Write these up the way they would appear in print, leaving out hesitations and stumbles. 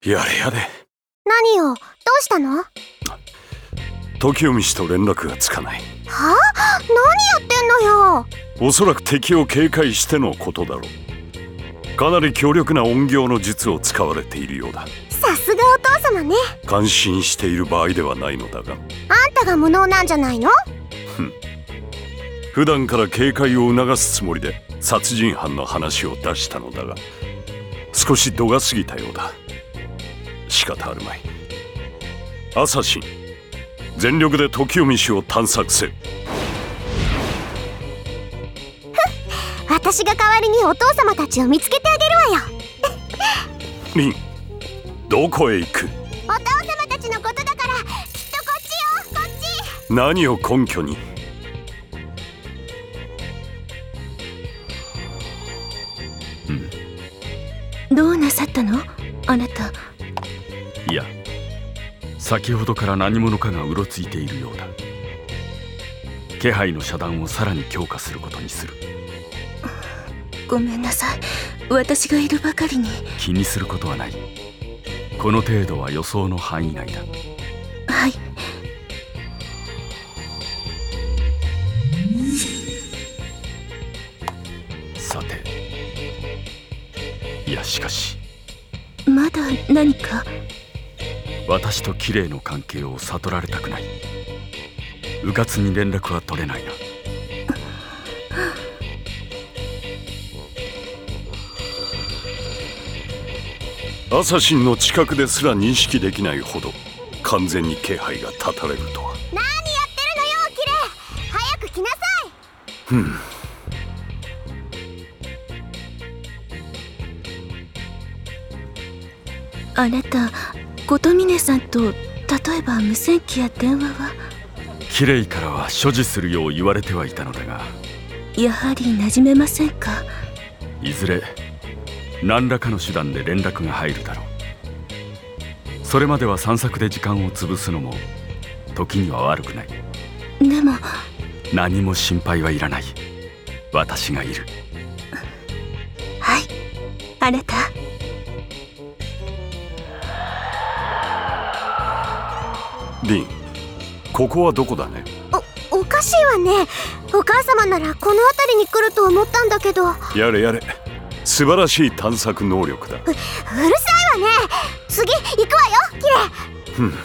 やれやれ。 何よ、どうしたの？ 時臣氏と連絡がつかない。 はあ？何やってんのよ。 おそらく敵を警戒してのことだろう。かなり強力な隠形の術を使われているようだ。 さすがお父様ね。 感心している場合ではないのだが。 あんたが無能なんじゃないの？ 普段から警戒を促すつもりで殺人犯の話を出したのだが、少し度が過ぎたようだ。仕方あるまい。アサシン、全力で時臣氏を探索せ。 私が代わりにお父様たちを見つけてあげるわよ。 リン、どこへ行く？ お父様たちのことだから、きっとこっちよ、こっち。 何を根拠に？ どうなさったの？あなた。 いや、先ほどから何者かがうろついているようだ。気配の遮断をさらに強化することにする。 ごめんなさい、私がいるばかりに。 気にすることはない。この程度は予想の範囲内だ。 はい。 さて、いやしかしまだ何か？ 私と綺麗の関係を悟られたくない。うかつに連絡は取れないな。 アサシンの近くですら認識できないほど完全に気配が断たれるとは。 何やってるのよ、キレ。早く来なさい。 あなた、琴峰さんと例えば無線機や電話は？ 綺麗からは所持するよう言われてはいたのだが、 やはり馴染めませんか？ いずれ何らかの手段で連絡が入るだろう。それまでは散策で時間を潰すのも時には悪くない。 でも何も心配はいらない。私がいる。 はい、あなた。 リン、ここはどこだね？ おかしいわね。お母様ならこの辺りに来ると思ったんだけど。 やれやれ、素晴らしい探索能力だ。 うるさいわね。次行くわよ、キレ。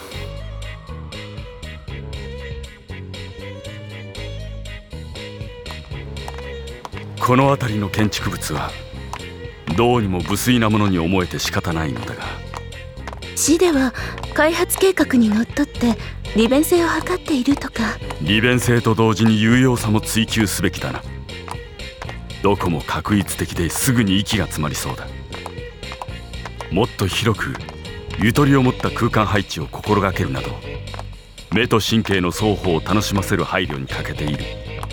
この辺りの建築物はどうにも無粋なものに思えて仕方ないのだが、 市では開発計画にのっとって利便性を図っているとか。 利便性と同時に有用さも追求すべきだな。どこも画一的ですぐに息が詰まりそうだ。もっと広くゆとりを持った空間配置を心がけるなど、目と神経の双方を楽しませる配慮に欠けている。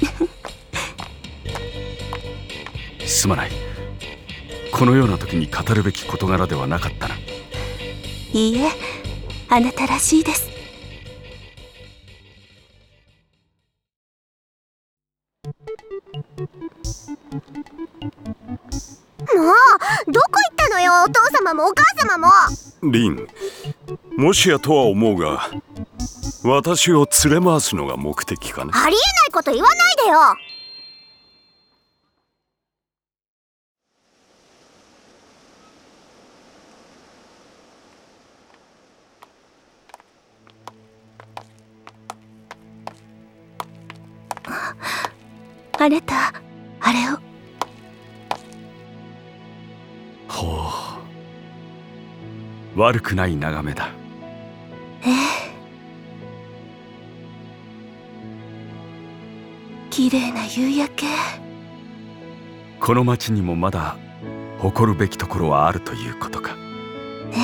すまない。このような時に語るべき事柄ではなかったな。 いいえ、あなたらしいです。 もうどこ行ったのよ、お父様もお母様も。 リン、もしやとは思うが、私を連れ回すのが目的かね？ ありえないこと言わないでよ。 あなた、あれを。 ほう、悪くない眺めだ。 ええ、綺麗な夕焼け。 この町にもまだ誇るべきところはあるということか。 え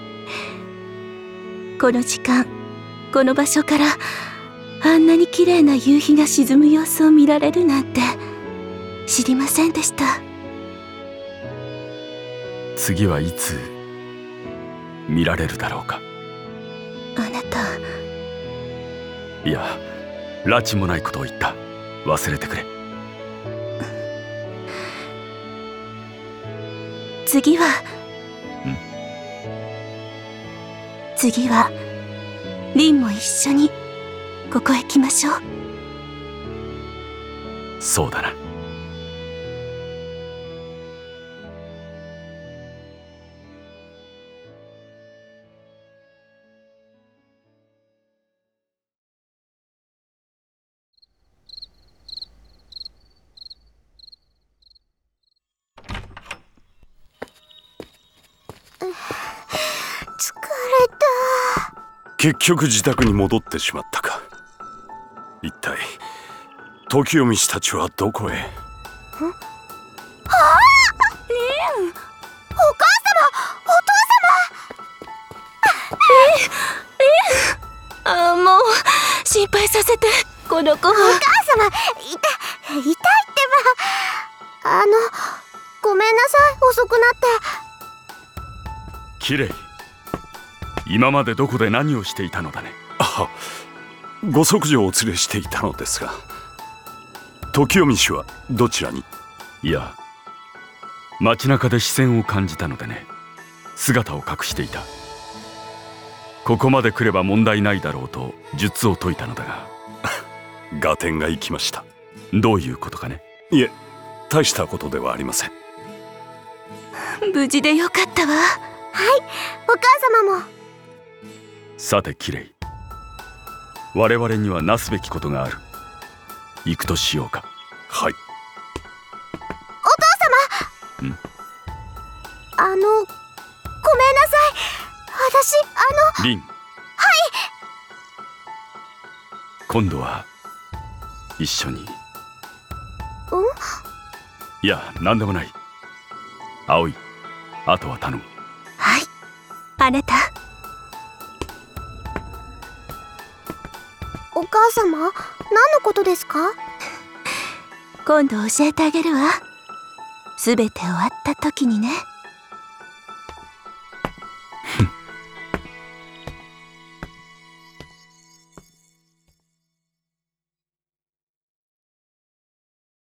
え、この時間、この場所からあんなに綺麗な夕日が沈む様子を見られるなんて知りませんでした。 次はいつ見られるだろうか。 あなた。 いや、拉致もないことを言った。忘れてくれ。 次は次はリンも一緒にここへ来ましょう。 そうだな。 疲れた。 結局自宅に戻ってしまったか。一体時読み師たちはどこへ。 お母様、お父様。 もう心配させて、この子は。 お母様、痛いってば。ごめんなさい、遅くなって。 キレイ、今までどこで何をしていたのだね。 ご息女をお連れしていたのですが、時読み師はどちらに。 いや、街中で視線を感じたのでね、姿を隠していた。ここまで来れば問題ないだろうと術を解いたのだが合点がいきました。 どういうことかね。 いえ、大したことではありません。 無事でよかったわ。 はい、お母様も。 さてキレイ、我々にはなすべきことがある。行くとしようか。 はい。 お父様。ごめんなさい。私、 リン。はい。今度は一緒に。いや、何でもない。葵、あとは頼む。 はい、あなた。 お母様、何のことですか？ 今度教えてあげるわ。すべて終わった時にね。